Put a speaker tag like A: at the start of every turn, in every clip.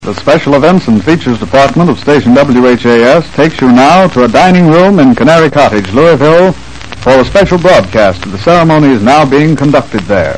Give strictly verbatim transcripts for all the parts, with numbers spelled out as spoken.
A: The Special Events and Features Department of Station W H A S takes you now to a dining room in Canary Cottage, Louisville, for a special broadcast of the ceremonies now being conducted there.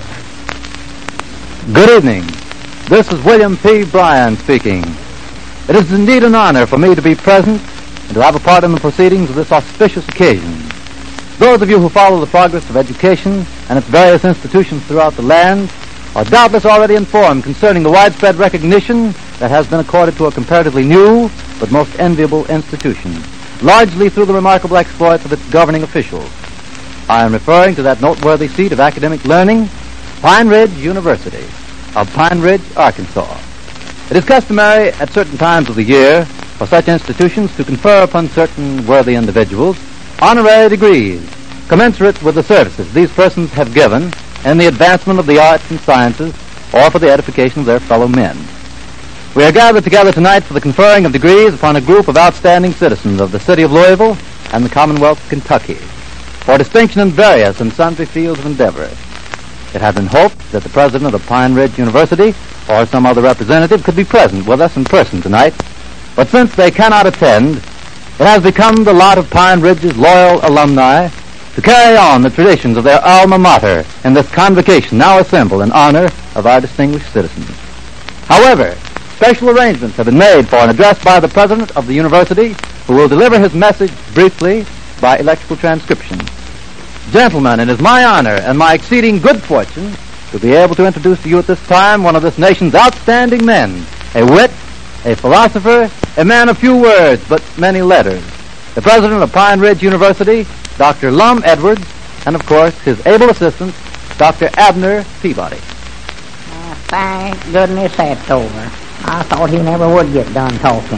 B: Good evening. This is William P. Bryan speaking. It is indeed an honor for me to be present and to have a part in the proceedings of this auspicious occasion. Those of you who follow the progress of education and its various institutions throughout the land are doubtless already informed concerning the widespread recognition that has been accorded to a comparatively new but most enviable institution, largely through the remarkable exploits of its governing officials. I am referring to that noteworthy seat of academic learning, Pine Ridge University of Pine Ridge, Arkansas. It is customary at certain times of the year for such institutions to confer upon certain worthy individuals honorary degrees commensurate with the services these persons have given in the advancement of the arts and sciences or for the edification of their fellow men. We are gathered together tonight for the conferring of degrees upon a group of outstanding citizens of the city of Louisville and the Commonwealth of Kentucky for distinction in various and sundry fields of endeavor. It had been hoped that the president of Pine Ridge University or some other representative could be present with us in person tonight, but since they cannot attend, it has become the lot of Pine Ridge's loyal alumni to carry on the traditions of their alma mater in this convocation now assembled in honor of our distinguished citizens. However, special arrangements have been made for an address by the president of the university, who will deliver his message briefly by electrical transcription. Gentlemen, it is my honor and my exceeding good fortune to be able to introduce to you at this time one of this nation's outstanding men, a wit, a philosopher, a man of few words but many letters, the president of Pine Ridge University, Doctor Lum Edwards, and of course his able assistant, Doctor Abner Peabody.
C: Uh, thank goodness that's over. I thought he never would get done talking.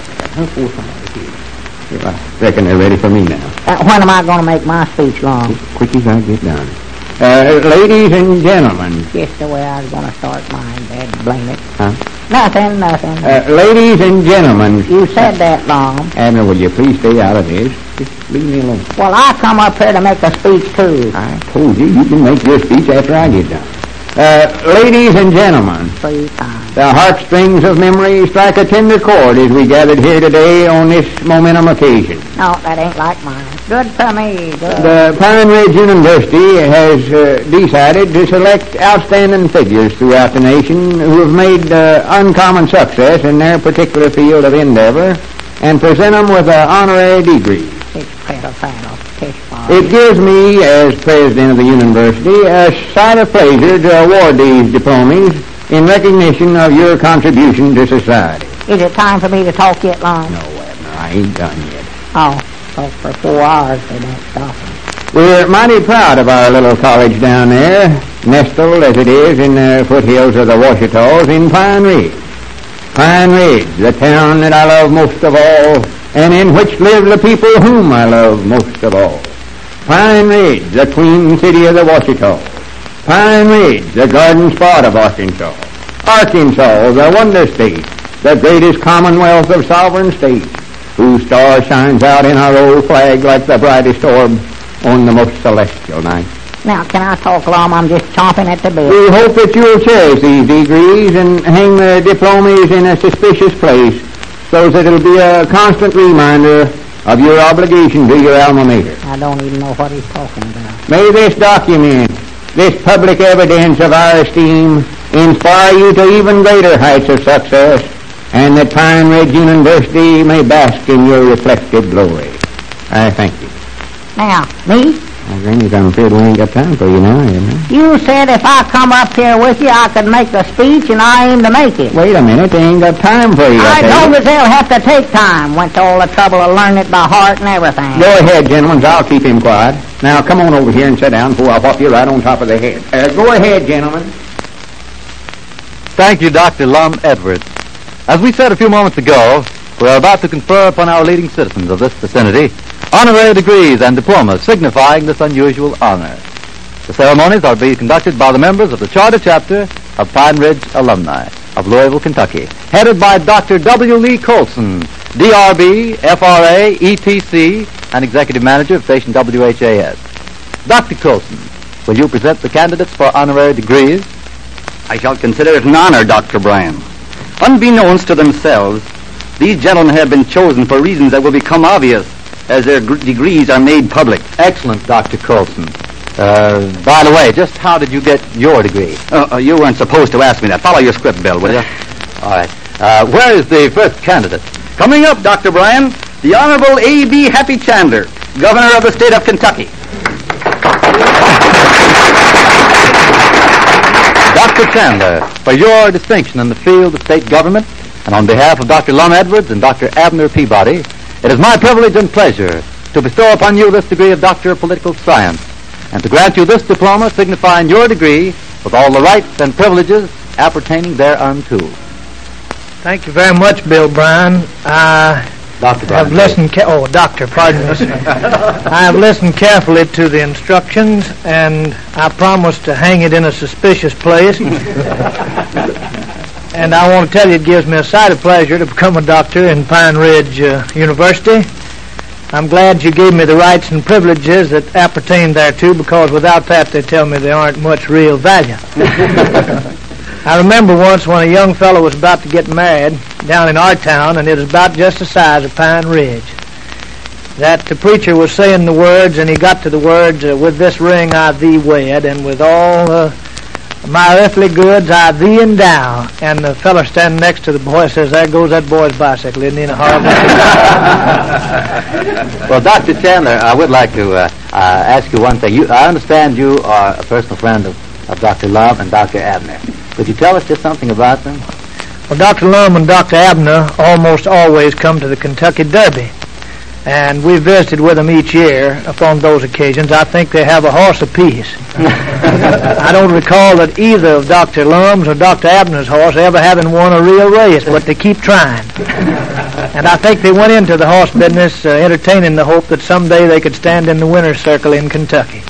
D: I reckon they're ready for me now.
C: Uh, when am I going to make my speech long?
D: As quick as I get done. Uh, ladies and gentlemen.
C: Just the way I was going to start mine, Dad. Blame it.
D: Huh?
C: Nothing, nothing.
D: Uh, ladies and gentlemen.
C: You said that, Lum.
D: Abner, will you please stay out of this? Just leave me alone.
C: Well, I come up here to make a speech, too.
D: I told you you can make your speech after I get done. Uh, ladies and gentlemen.
C: Three times.
D: The heartstrings of memory strike a tender chord as we gathered here today on this momentum occasion.
C: No, that ain't like mine. Good for me. Good.
D: The Pine Ridge University has uh, decided to select outstanding figures throughout the nation who have made uh, uncommon success in their particular field of endeavor and present them with an honorary degree. It gives me, as president of the university, a sight of pleasure to award these diplomas in recognition of your contribution to society.
C: Is it time for me to talk yet, Lum?
D: No, Abner, I ain't done yet.
C: Oh, talk for four hours, they don't stop me.
D: We're mighty proud of our little college down there, nestled as it is in the foothills of the Ouachitas in Pine Ridge. Pine Ridge, the town that I love most of all, and in which live the people whom I love most of all. Pine Ridge, the queen city of the Ouachitas. Pine Ridge, the garden spot of Arkansas. Arkansas, the wonder state, the greatest commonwealth of sovereign states, whose star shines out in our old flag like the brightest orb on the most celestial night.
C: Now, can I talk, Lum? I'm just chomping at the bit.
D: We hope that you'll cherish these degrees and hang the diplomas in a suspicious place so that it'll be a constant reminder of your obligation to your alma mater.
C: I don't even know what he's talking about.
D: May this document, this public evidence of our esteem, inspire you to even greater heights of success, and that Pine Ridge University may bask in your reflected glory. I thank you.
C: Now, me?
D: I think I'm afraid we ain't got time for you now, haven't we?
C: You said if I come up here with you, I could make the speech, and I aim to make it.
D: Wait a minute, they ain't got time for you.
C: I
D: I
C: know that they'll have to take time. Went to all the trouble of learning it by heart and everything.
D: Go ahead, gentlemen. I'll keep him quiet. Now, come on over here and sit down before I whop you right on top of the head. Uh, go ahead, gentlemen.
B: Thank you, Doctor Lum Edwards. As we said a few moments ago, we are about to confer upon our leading citizens of this vicinity honorary degrees and diplomas signifying this unusual honor. The ceremonies are to be conducted by the members of the Charter Chapter of Pine Ridge Alumni of Louisville, Kentucky, headed by Doctor W. Lee Colson, D R B, F R A, E T C, and Executive Manager of Station W H A S. Doctor Colson, will you present the candidates for honorary degrees?
E: I shall consider it an honor, Doctor Bryan. Unbeknownst to themselves, these gentlemen have been chosen for reasons that will become obvious as their gr- degrees are made public.
B: Excellent, Doctor Colson. Uh, by the way, just how did you get your degree?
E: Uh, uh, you weren't supposed to ask me that. Follow your script, Bill, will you?
B: All right. Uh, where is the first candidate?
E: Coming up, Doctor Bryan, the Honorable A B Happy Chandler, Governor of the State of Kentucky.
B: Doctor Chandler, for your distinction in the field of state government, and on behalf of Doctor Lum Edwards and Doctor Abner Peabody, it is my privilege and pleasure to bestow upon you this degree of Doctor of Political Science, and to grant you this diploma signifying your degree with all the rights and privileges appertaining thereunto.
F: Thank you very much, Bill Bryan. I
B: Doctor
F: have
B: Bryan,
F: listened... Ca- oh, Doctor, pardon me. I have listened carefully to the instructions, and I promise to hang it in a suspicious place. And I want to tell you it gives me a sight of pleasure to become a doctor in Pine Ridge uh, University. I'm glad you gave me the rights and privileges that appertain thereto, because without that they tell me they aren't much real value. I remember once when a young fellow was about to get married down in our town, and it was about just the size of Pine Ridge, that the preacher was saying the words, and he got to the words, uh, with this ring I thee wed, and with all uh, my earthly goods I thee endow. And the fellow standing next to the boy says, there goes that boy's bicycle, isn't he in a horrible?
B: Well, Doctor Chandler, I would like to uh, uh, ask you one thing. You, I understand you are a personal friend of, of Doctor Lum and Doctor Abner. Could you tell us just something about them?
F: Well, Doctor Lum and Doctor Abner almost always come to the Kentucky Derby, and we visited with them each year upon those occasions. I think they have a horse apiece. I don't recall that either of Doctor Lum's or Doctor Abner's horse ever having won a real race, but they keep trying. And I think they went into the horse business uh, entertaining the hope that someday they could stand in the winner's circle in Kentucky.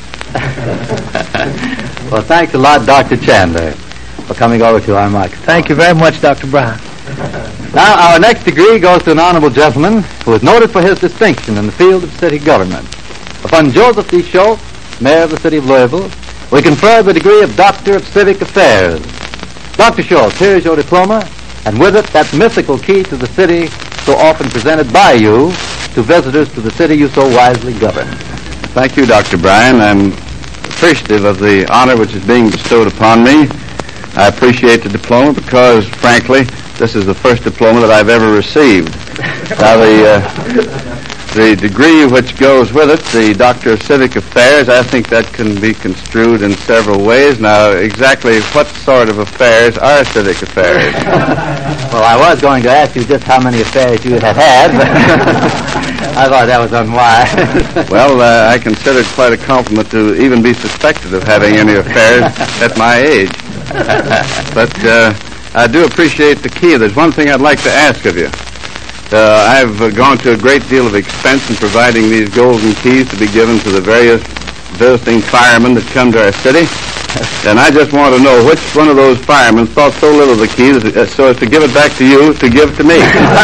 B: Well, thanks a lot, Doctor Chandler, for coming over to our microphone.
F: Thank you very much, Doctor Bryan.
B: Now, our next degree goes to an honorable gentleman who is noted for his distinction in the field of city government. Upon Joseph D. Schultz, Mayor of the City of Louisville, we confer the degree of Doctor of Civic Affairs. Doctor Schultz, here is your diploma, and with it that mythical key to the city so often presented by you to visitors to the city you so wisely govern.
G: Thank you, Doctor Bryan. I'm appreciative of the honor which is being bestowed upon me. I appreciate the diploma because, frankly, this is the first diploma that I've ever received. Now, the uh, the degree which goes with it, the Doctor of Civic Affairs, I think that can be construed in several ways. Now, exactly what sort of affairs are civic affairs?
B: Well, I was going to ask you just how many affairs you had had, but I thought that was unwise.
G: Well, uh, I consider it quite a compliment to even be suspected of having any affairs at my age. But uh, I do appreciate the key. There's one thing I'd like to ask of you. Uh, I've uh, gone to a great deal of expense in providing these golden keys to be given to the various visiting firemen that come to our city. And I just want to know which one of those firemen thought so little of the key that, uh, so as to give it back to you to give to me.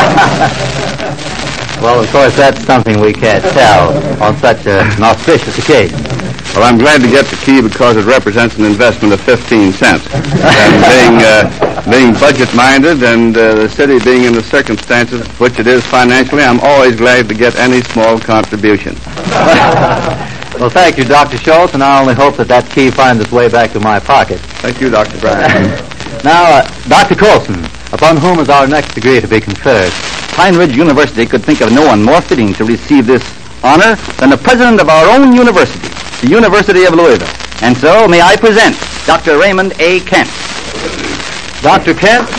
B: Well, of course, that's something we can't tell on such an auspicious occasion.
G: Well, I'm glad to get the key because it represents an investment of fifteen cents. And being uh, being budget-minded and uh, the city being in the circumstances which it is financially, I'm always glad to get any small contribution.
B: Well, thank you, Doctor Schultz, and I only hope that that key finds its way back to my pocket.
G: Thank you, Doctor Bryan.
B: Now, uh, Doctor Colson, upon whom is our next degree to be conferred?
E: Pine Ridge University could think of no one more fitting to receive this honor than the president of our own university, the University of Louisville. And so, may I present Doctor Raymond A. Kent.
B: Doctor Kent,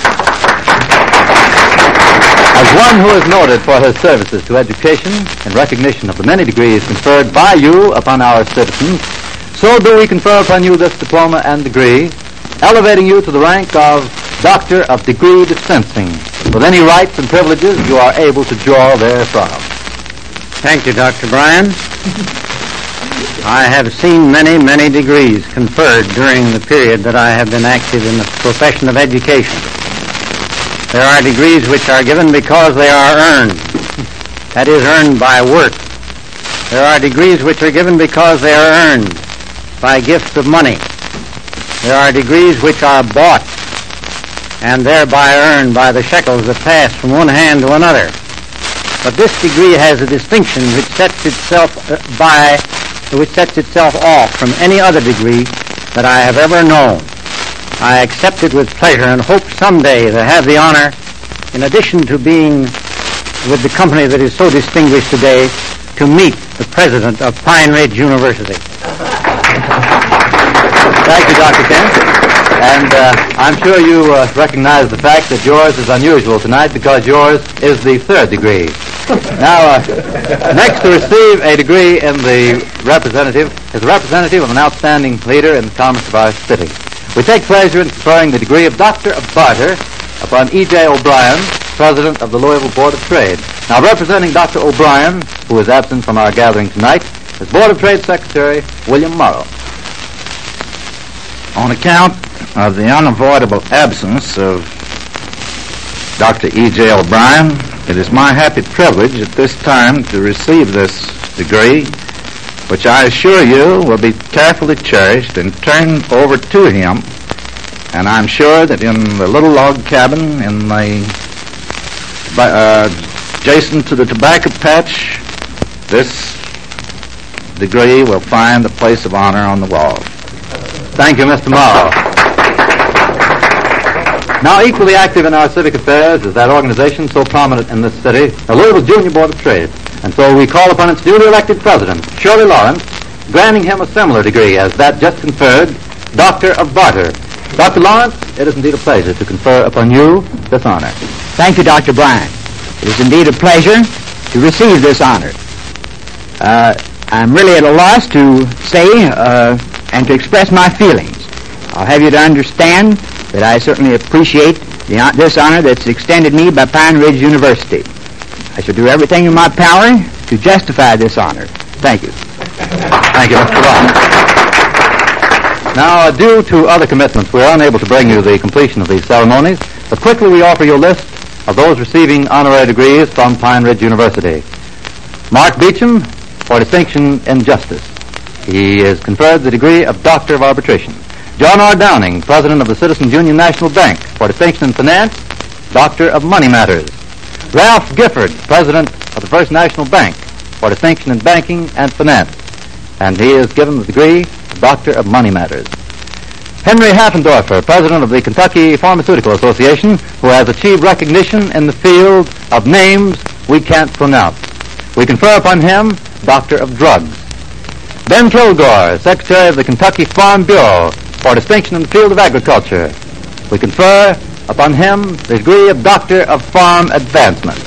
B: as one who is noted for his services to education in recognition of the many degrees conferred by you upon our citizens, so do we confer upon you this diploma and degree, elevating you to the rank of Doctor of Degree Dispensing, with any rights and privileges you are able to draw therefrom.
D: Thank you, Doctor Bryan. I have seen many, many degrees conferred during the period that I have been active in the profession of education. There are degrees which are given because they are earned. That is, earned by work. There are degrees which are given because they are earned by gifts of money. There are degrees which are bought.
H: and thereby earned by the shekels that pass from one hand to another. But this degree has a distinction which sets itself uh, by, which sets itself off from any other degree that I have ever known. I accept it with pleasure and hope someday to have the honor, in addition to being with the company that is so distinguished today, to meet the president of Pine Ridge University.
B: Thank you, Doctor Kent. And uh, I'm sure you uh, recognize the fact that yours is unusual tonight because yours is the third degree. Now, uh, next to receive a degree in the representative is a representative of an outstanding leader in the commerce of our city. We take pleasure in conferring the degree of Doctor of Barter upon E J O'Brien, President of the Louisville Board of Trade. Now, representing Doctor O'Brien, who is absent from our gathering tonight, is Board of Trade Secretary William Morrow.
I: On account of the unavoidable absence of Doctor E J O'Brien, it is my happy privilege at this time to receive this degree, which I assure you will be carefully cherished and turned over to him. And I'm sure that in the little log cabin in the uh, adjacent to the tobacco patch, this degree will find a place of honor on the wall.
B: Thank you, Mister Morrow. Now, equally active in our civic affairs is that organization so prominent in this city, the Louisville Junior Board of Trade. And so we call upon its newly elected president, Shirley Lawrence, granting him a similar degree as that just conferred, Doctor of Barter. Doctor Lawrence, it is indeed a pleasure to confer upon you this honor.
J: Thank you, Doctor Bryan. It is indeed a pleasure to receive this honor. Uh, I'm really at a loss to say uh, and to express my feelings. I'll have you to understand that I certainly appreciate the, this honor that's extended me by Pine Ridge University. I shall do everything in my power to justify this honor. Thank you.
B: Thank you, Mister Lawrence. Now, uh, due to other commitments, we are unable to bring you the completion of these ceremonies, but quickly we offer you a list of those receiving honorary degrees from Pine Ridge University. Mark Beecham, for distinction in justice. He is conferred the degree of Doctor of Arbitration. John R. Downing, President of the Citizens Union National Bank, for distinction in finance, Doctor of Money Matters. Ralph Gifford, President of the First National Bank, for distinction in banking and finance, and he is given the degree of Doctor of Money Matters. Henry Haffendorfer, President of the Kentucky Pharmaceutical Association, who has achieved recognition in the field of names we can't pronounce. We confer upon him Doctor of Drugs. Ben Kilgore, Secretary of the Kentucky Farm Bureau, for distinction in the field of agriculture. We confer upon him the degree of Doctor of Farm Advancement.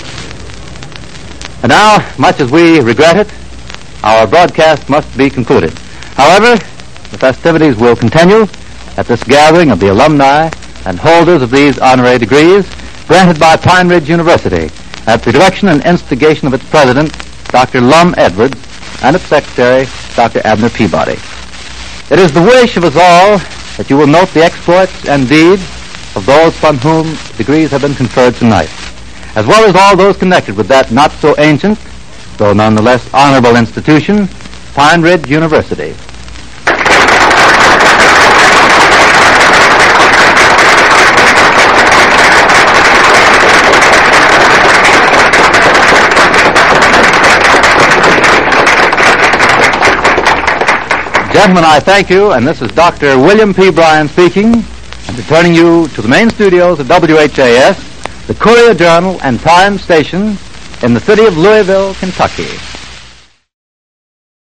B: And now, much as we regret it, our broadcast must be concluded. However, the festivities will continue at this gathering of the alumni and holders of these honorary degrees granted by Pine Ridge University at the direction and instigation of its president, Doctor Lum Edwards, and its secretary, Doctor Abner Peabody. It is the wish of us all that you will note the exploits and deeds of those upon whom degrees have been conferred tonight, as well as all those connected with that not so ancient, though nonetheless honorable institution, Pine Ridge University. Gentlemen, I thank you, and this is Doctor William P. Bryan speaking, and returning you to the main studios of W H A S, the Courier Journal and Time Station in the city of Louisville, Kentucky.